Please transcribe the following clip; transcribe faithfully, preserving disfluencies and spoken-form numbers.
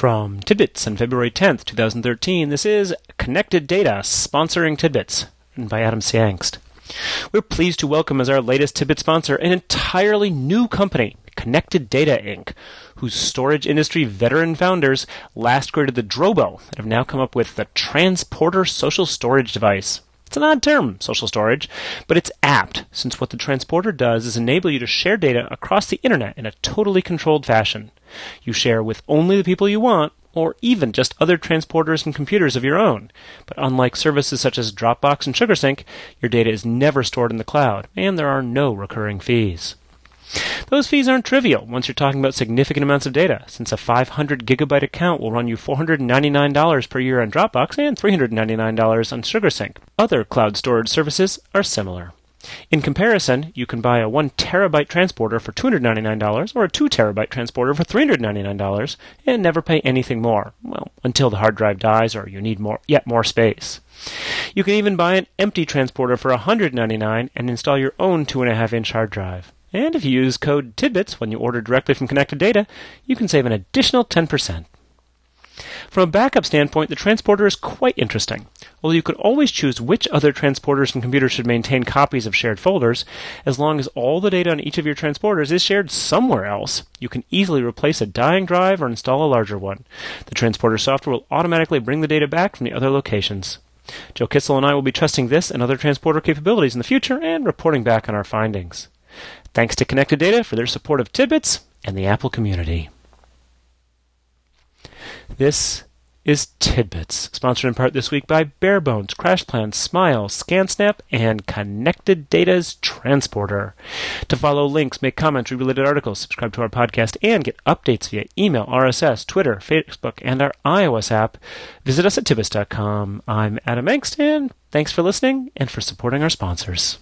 From Tidbits on February tenth, twenty thirteen, this is Connected Data, sponsoring Tidbits, written by Adam Siangst. We're pleased to welcome as our latest Tidbit sponsor an entirely new company, Connected Data, Incorporated, whose storage industry veteran founders last created the Drobo and have now come up with the Transporter Social Storage Device. It's an odd term, social storage, but it's apt, since what the Transporter does is enable you to share data across the internet in a totally controlled fashion. You share with only the people you want, or even just other transporters and computers of your own. But unlike services such as Dropbox and SugarSync, your data is never stored in the cloud, and there are no recurring fees. Those fees aren't trivial once you're talking about significant amounts of data, since a five hundred gigabyte account will run you four hundred ninety-nine dollars per year on Dropbox and three hundred ninety-nine dollars on SugarSync. Other cloud storage services are similar. In comparison, you can buy a one terabyte transporter for two hundred ninety-nine dollars or a two terabyte transporter for three hundred ninety-nine dollars and never pay anything more, well, until the hard drive dies or you need more, yet more space. You can even buy an empty transporter for one hundred ninety-nine dollars and install your own two point five inch hard drive. And if you use code TIDBITS when you order directly from Connected Data, you can save an additional ten percent. From a backup standpoint, the Transporter is quite interesting. Although you could always choose which other transporters and computers should maintain copies of shared folders, as long as all the data on each of your transporters is shared somewhere else, you can easily replace a dying drive or install a larger one. The Transporter software will automatically bring the data back from the other locations. Joe Kitzel and I will be testing this and other Transporter capabilities in the future and reporting back on our findings. Thanks to Connected Data for their support of Tidbits and the Apple community. This is Tidbits, sponsored in part this week by Barebones, CrashPlan, Smile, ScanSnap, and Connected Data's Transporter. To follow links, make comments, read related articles, subscribe to our podcast, and get updates via email, R S S, Twitter, Facebook, and our iOS app, visit us at tidbits dot com. I'm Adam Engst, and thanks for listening and for supporting our sponsors.